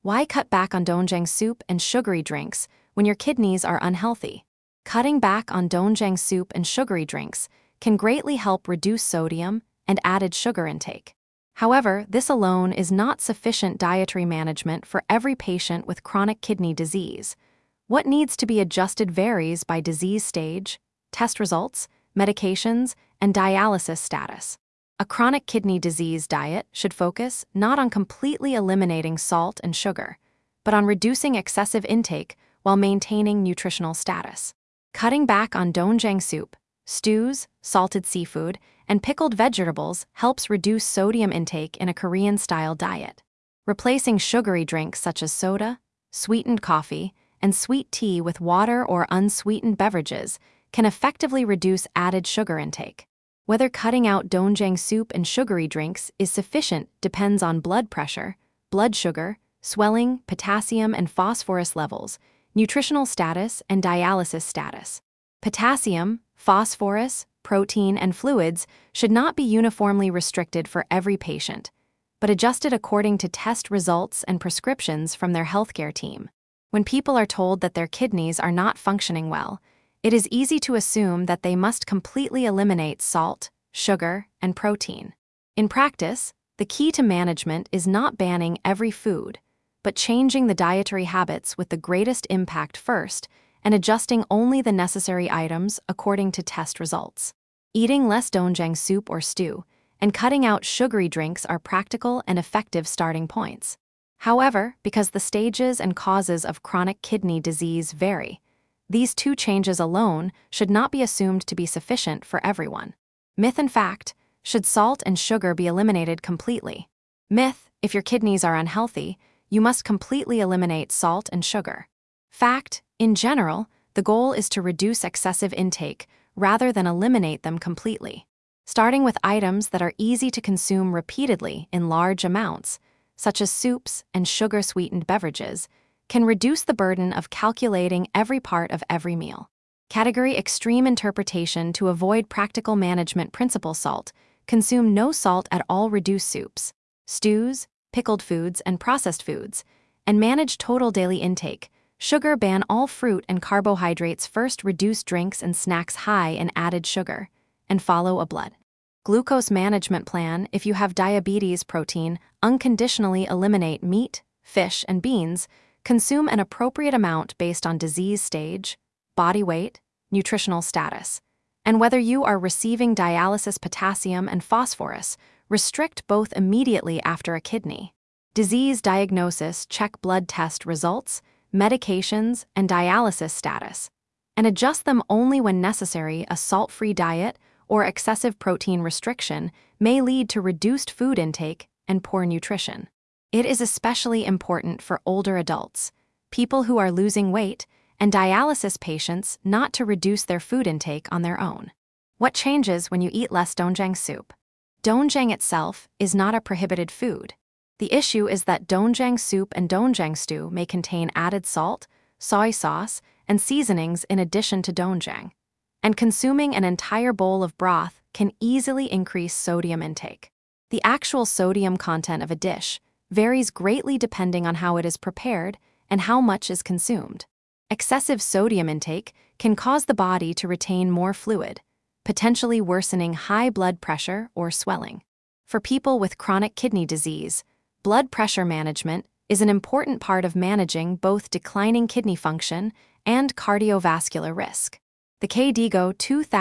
Why cut back on doenjang soup and sugary drinks when your kidneys are unhealthy? Cutting back on doenjang soup and sugary drinks can greatly help reduce sodium and added sugar intake. However, this alone is not sufficient dietary management for every patient with chronic kidney disease. What needs to be adjusted varies by disease stage, test results, medications, and dialysis status. A chronic kidney disease diet should focus not on completely eliminating salt and sugar, but on reducing excessive intake while maintaining nutritional status. Cutting back on doenjang soup, stews, salted seafood, and pickled vegetables helps reduce sodium intake in a Korean-style diet. Replacing sugary drinks such as soda, sweetened coffee, and sweet tea with water or unsweetened beverages can effectively reduce added sugar intake. Whether cutting out doenjang soup and sugary drinks is sufficient depends on blood pressure, blood sugar, swelling, potassium and phosphorus levels, nutritional status, and dialysis status. Potassium, phosphorus, protein, and fluids should not be uniformly restricted for every patient, but adjusted according to test results and prescriptions from their healthcare team. When people are told that their kidneys are not functioning well, it is easy to assume that they must completely eliminate salt, sugar, and protein. In practice, the key to management is not banning every food, but changing the dietary habits with the greatest impact first and adjusting only the necessary items according to test results. Eating less doenjang soup or stew and cutting out sugary drinks are practical and effective starting points. However, because the stages and causes of chronic kidney disease vary, these two changes alone should not be assumed to be sufficient for everyone. Myth and fact: should salt and sugar be eliminated completely? Myth: if your kidneys are unhealthy, you must completely eliminate salt and sugar. Fact: in general, the goal is to reduce excessive intake rather than eliminate them completely. Starting with items that are easy to consume repeatedly in large amounts, such as soups and sugar-sweetened beverages, can reduce the burden of calculating every part of every meal. Category extreme interpretation to avoid practical management principle: salt: consume no salt at all, reduce soups, stews, pickled foods, and processed foods, and manage total daily intake. Sugar: ban all fruit and carbohydrates first, reduce drinks and snacks high in added sugar, and follow a blood glucose management plan. If you have diabetes, protein: unconditionally eliminate meat, fish, and beans. Consume an appropriate amount based on disease stage, body weight, nutritional status, and whether you are receiving dialysis. Potassium and phosphorus: restrict both immediately after a kidney disease diagnosis. Check blood test results, medications, and dialysis status, and adjust them only when necessary. A salt-free diet or excessive protein restriction may lead to reduced food intake and poor nutrition. It is especially important for older adults, people who are losing weight, and dialysis patients not to reduce their food intake on their own. What changes when you eat less doenjang soup? Doenjang itself is not a prohibited food. The issue is that doenjang soup and doenjang stew may contain added salt, soy sauce, and seasonings in addition to doenjang, and consuming an entire bowl of broth can easily increase sodium intake. The actual sodium content of a dish varies greatly depending on how it is prepared and how much is consumed. Excessive sodium intake can cause the body to retain more fluid, potentially worsening high blood pressure or swelling. For people with chronic kidney disease, blood pressure management is an important part of managing both declining kidney function and cardiovascular risk. The KDIGO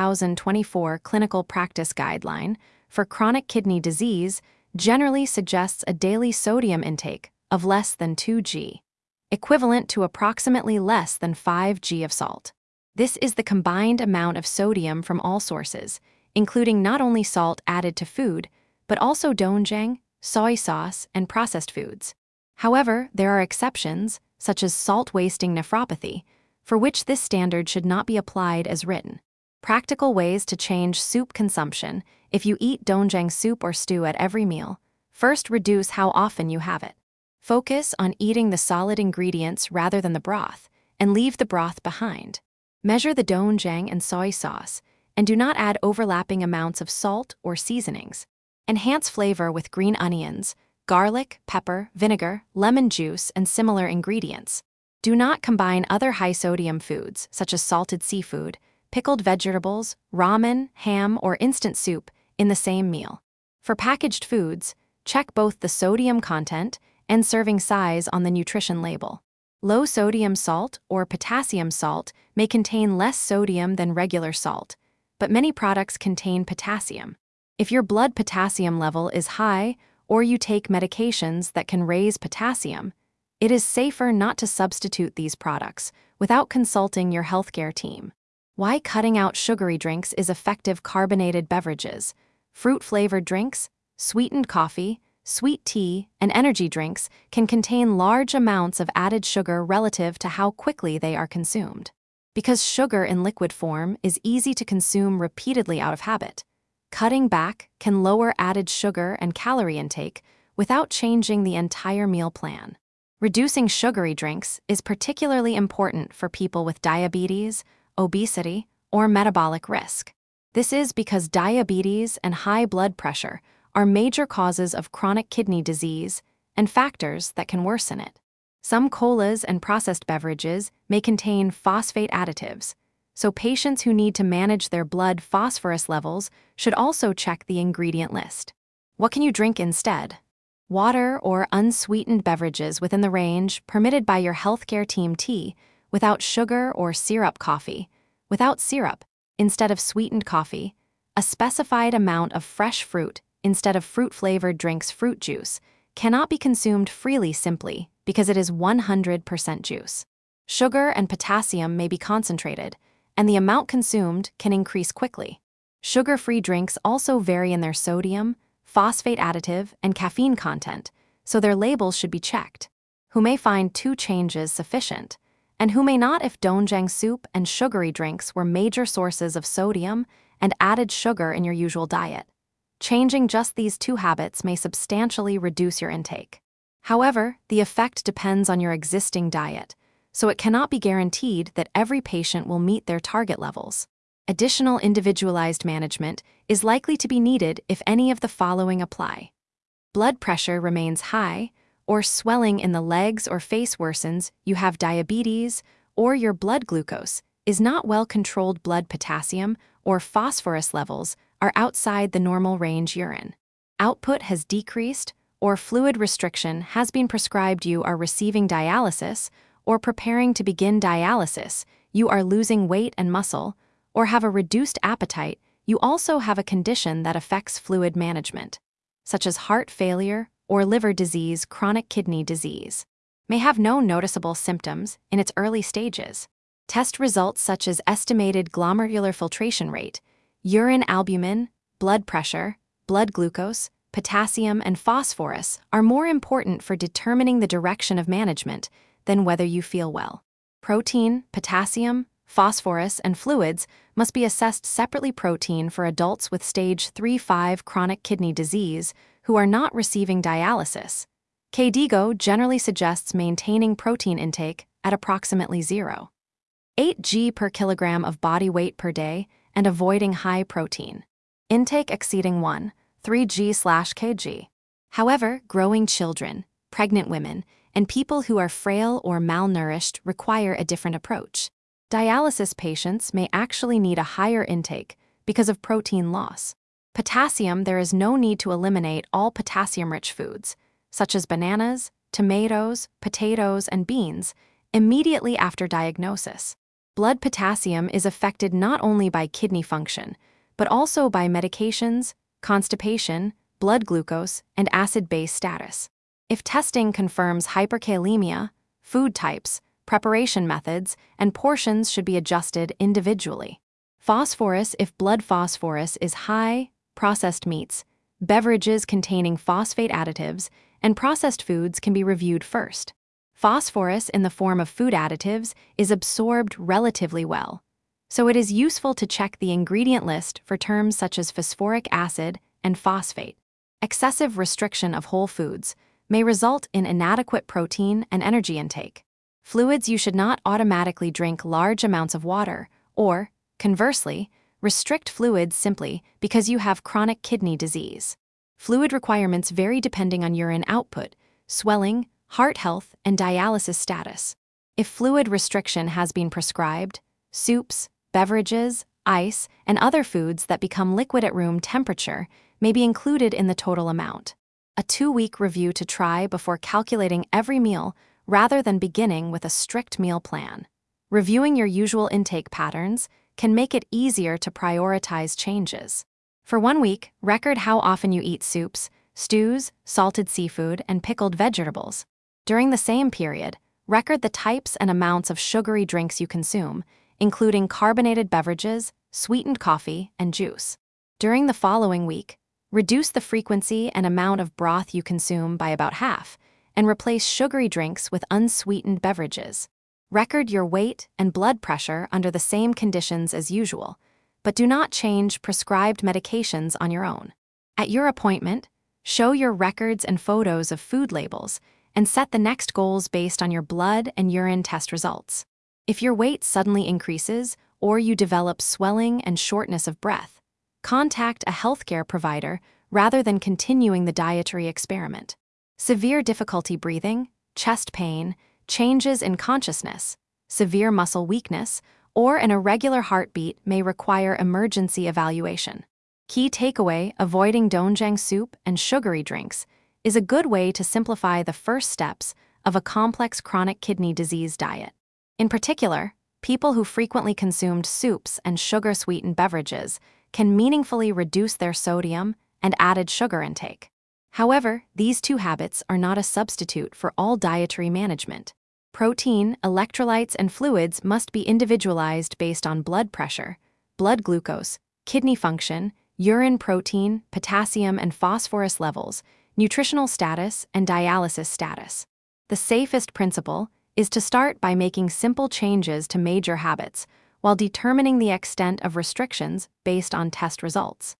2024 Clinical Practice Guideline for chronic kidney disease generally suggests a daily sodium intake of less than 2 g, equivalent to approximately less than 5 g of salt. This is the combined amount of sodium from all sources, including not only salt added to food, but also doenjang, soy sauce, and processed foods. However, there are exceptions, such as salt-wasting nephropathy, for which this standard should not be applied as written. Practical ways to change soup consumption: if you eat doenjang soup or stew at every meal, first reduce how often you have it. Focus on eating the solid ingredients rather than the broth, and leave the broth behind. Measure the doenjang and soy sauce, and do not add overlapping amounts of salt or seasonings. Enhance flavor with green onions, garlic, pepper, vinegar, lemon juice, and similar ingredients. Do not combine other high-sodium foods, such as salted seafood, pickled vegetables, ramen, ham, or instant soup, in the same meal. For packaged foods, check both the sodium content and serving size on the nutrition label. Low sodium salt or potassium salt may contain less sodium than regular salt, but many products contain potassium. If your blood potassium level is high or you take medications that can raise potassium, it is safer not to substitute these products without consulting your healthcare team. Why cutting out sugary drinks is effective. Carbonated beverages, fruit-flavored drinks, sweetened coffee, sweet tea, and energy drinks can contain large amounts of added sugar relative to how quickly they are consumed. Because sugar in liquid form is easy to consume repeatedly out of habit, cutting back can lower added sugar and calorie intake without changing the entire meal plan. Reducing sugary drinks is particularly important for people with diabetes, obesity, or metabolic risk. This is because diabetes and high blood pressure are major causes of chronic kidney disease and factors that can worsen it. Some colas and processed beverages may contain phosphate additives, so patients who need to manage their blood phosphorus levels should also check the ingredient list. What can you drink instead? Water or unsweetened beverages within the range permitted by your healthcare team. Tea, without sugar, or syrup. Coffee, without syrup, instead of sweetened coffee. A specified amount of fresh fruit instead of fruit-flavored drinks. Fruit juice cannot be consumed freely simply because it is 100% juice. Sugar and potassium may be concentrated, and the amount consumed can increase quickly. Sugar-free drinks also vary in their sodium, phosphate additive, and caffeine content, so their labels should be checked. Who may find 2 changes sufficient, and who may not if doenjang soup and sugary drinks were major sources of sodium and added sugar in your usual diet. Changing just these 2 habits may substantially reduce your intake. However, the effect depends on your existing diet, so it cannot be guaranteed that every patient will meet their target levels. Additional individualized management is likely to be needed if any of the following apply. Blood pressure remains high, or swelling in the legs or face worsens. You have diabetes, or your blood glucose is not well controlled. Blood potassium or phosphorus levels are outside the normal range. Urine output has decreased, or fluid restriction has been prescribed. You are receiving dialysis or preparing to begin dialysis. You are losing weight and muscle, or have a reduced appetite. You also have a condition that affects fluid management, such as heart failure or liver disease. Chronic kidney disease may have no noticeable symptoms in its early stages. Test results such as estimated glomerular filtration rate, urine albumin, blood pressure, blood glucose, potassium, and phosphorus are more important for determining the direction of management than whether you feel well. Protein, potassium, phosphorus, and fluids must be assessed separately. Protein for adults with stage 3-5 chronic kidney disease who are not receiving dialysis. KDIGO generally suggests maintaining protein intake at approximately 0.8 g per kilogram of body weight per day and avoiding high protein intake exceeding 1.3 g/kg. However, growing children, pregnant women, and people who are frail or malnourished require a different approach. Dialysis patients may actually need a higher intake because of protein loss. Potassium: there is no need to eliminate all potassium-rich foods, such as bananas, tomatoes, potatoes, and beans, immediately after diagnosis. Blood potassium is affected not only by kidney function, but also by medications, constipation, blood glucose, and acid-base status. If testing confirms hyperkalemia, food types, preparation methods, and portions should be adjusted individually. Phosphorus: if blood phosphorus is high, processed meats, beverages containing phosphate additives, and processed foods can be reviewed first. Phosphorus in the form of food additives is absorbed relatively well, so it is useful to check the ingredient list for terms such as phosphoric acid and phosphate. Excessive restriction of whole foods may result in inadequate protein and energy intake. Fluids: you should not automatically drink large amounts of water or, conversely, restrict fluids simply because you have chronic kidney disease. Fluid requirements vary depending on urine output, swelling, heart health, and dialysis status. If fluid restriction has been prescribed, soups, beverages, ice, and other foods that become liquid at room temperature may be included in the total amount. A 2-week review to try before calculating every meal rather than beginning with a strict meal plan. Reviewing your usual intake patterns can make it easier to prioritize changes. For 1 week, record how often you eat soups, stews, salted seafood, and pickled vegetables. During the same period, record the types and amounts of sugary drinks you consume, including carbonated beverages, sweetened coffee, and juice. During the following week, reduce the frequency and amount of broth you consume by about half, and replace sugary drinks with unsweetened beverages. Record your weight and blood pressure under the same conditions as usual, but do not change prescribed medications on your own. At your appointment, show your records and photos of food labels and set the next goals based on your blood and urine test results. If your weight suddenly increases or you develop swelling and shortness of breath, contact a healthcare provider rather than continuing the dietary experiment. Severe difficulty breathing, chest pain, changes in consciousness, severe muscle weakness, or an irregular heartbeat may require emergency evaluation. Key takeaway: avoiding doenjang soup and sugary drinks is a good way to simplify the first steps of a complex chronic kidney disease diet. In particular, people who frequently consumed soups and sugar-sweetened beverages can meaningfully reduce their sodium and added sugar intake. However, these 2 habits are not a substitute for all dietary management. Protein, electrolytes, and fluids must be individualized based on blood pressure, blood glucose, kidney function, urine protein, potassium and phosphorus levels, nutritional status, and dialysis status. The safest principle is to start by making simple changes to major habits while determining the extent of restrictions based on test results.